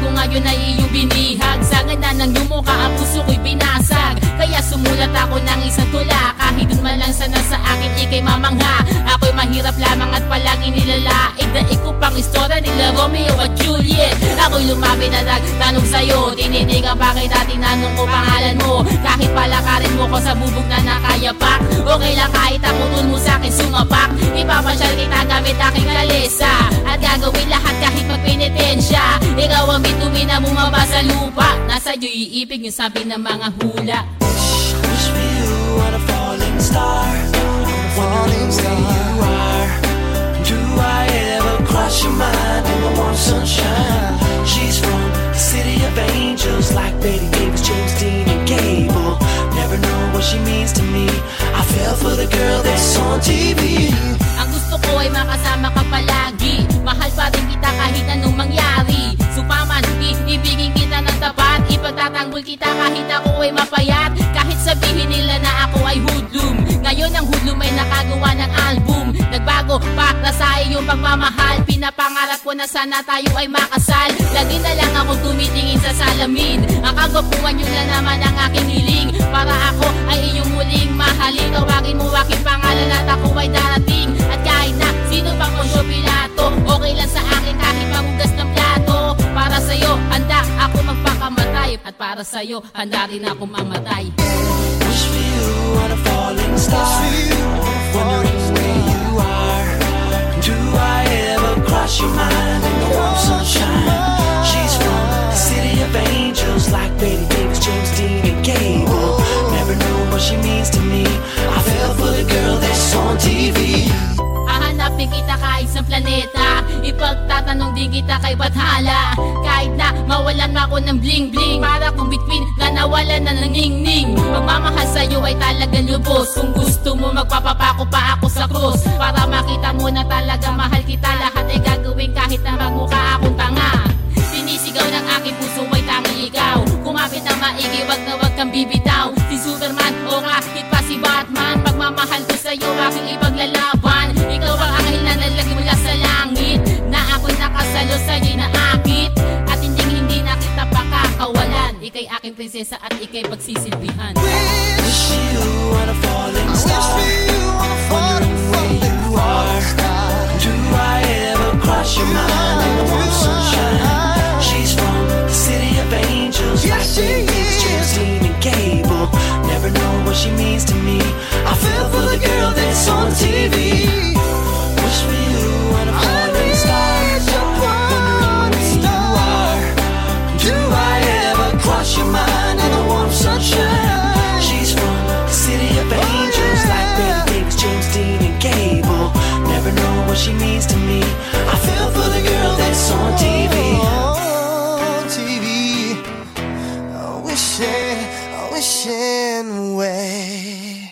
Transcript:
ko ngayon ay iyong binihag. Sa ganda ng iyong mukha ang puso ko'y binasag. Kaya sumulat ako ng isang tula, kahit dun man lang sana sa akin ikay mamangha. Ako'y mahirap lamang at palagi nilalaig, daig ko pang istorya nila Romeo at Juliet. Ako'y lumapit na nagtanong sa'yo, tinitigan bakit tinanong ko pangalan mo. Kahit palakarin mo ko sa bubog na nakayapak, okay lang kahit ako dun mo sa'kin sumapak. Ipapasyal kita gamit aking kalesa, at gagawin lahat kahit magpenitensya. Ikaw ang bituin na bumaba sa lupa, nasa iyo'y iibig yung sabi ng mga hula. Wish for you on a falling star, wondering where you are. Do I ever cross your mind in the warm sunshine? She's from the city of angels, like Betty Davis, James Dean and Gable. Never know what she means to me. I fell for the girl that's on TV. Ang gusto ko ay makasama ka palagi, mahal pa rin kita kahit anong mangyari. Supaman, ibigin kita ng tapat, ipagtatanggol kita kahit ako ay mapayat. Kahit sabihin nila na ako ay hoodlum, ngayon ang hoodlum ay nakagawa ng album. Nagbago para sa iyong pagmamahal, pinapangarap ko na sana tayo ay makasal. Lagi na lang ako tumitingin sa salamin, ang kagwapuan yun na naman ang aking hiling. Para ako ay iyong muling mahalin, tawagin mo aking pangalan at ako ay darating. At kahit na sino pang Poncio Pilato, okay lang sa akin kahit magugas ng plato. Para sa'yo handa ako magpakamatay, at para sa'yo handa rin ako mamatay. Wish for you on a falling star, wondering where you are. Do I ever cross your mind in the warm sunshine? She's from the city of angels, like Betty Davis, James Dean and Gable. Never know what she means to me. I fell for the girl that's on TV. Hahanapin kita kahit sa planeta, ipagtatanong din kita kay Bathala. Kahit na mawalan mo ako ng bling bling, para kung between na nawalan na ng ning ning. Pagmamahal sa'yo ay talagang lubos, kung gusto mo magpapapako pa ako sa krus. Para makita mo na talaga mahal kita, lahat ay gagawin kahit na magmukha akong tanga. Sinisigaw ng aking puso ay tangi ikaw, kumapit na maigi, wag na wag kang bibitaw. Si Superman o kahit pa si Batman, pagmamahal ko sa'yo aking ipaglalaban. Ikaw ang anghel na nalagay mula sa langit, na ako'y nakasalo sa'yo'y naakit. At hindi na kita pakakawalan, ika'y aking prinsesa at ika'y pagsisilbihan. Wish you on a falling star, wondering where you are. Do I ever cross your mind in the warm sunshine? She's from the city of angels, like Betty Davis, James Dean and Gable. Never know what she means to me. I fell for the girl that's on TV. Wish for you on a falling star, wondering where you are. Do I ever cross your mind in the warm sunshine? She's from the city of angels, like Betty Davis, James Dean and Gable. Never know what she means to me. I fell for the girl that's on TV. TV, wishing away.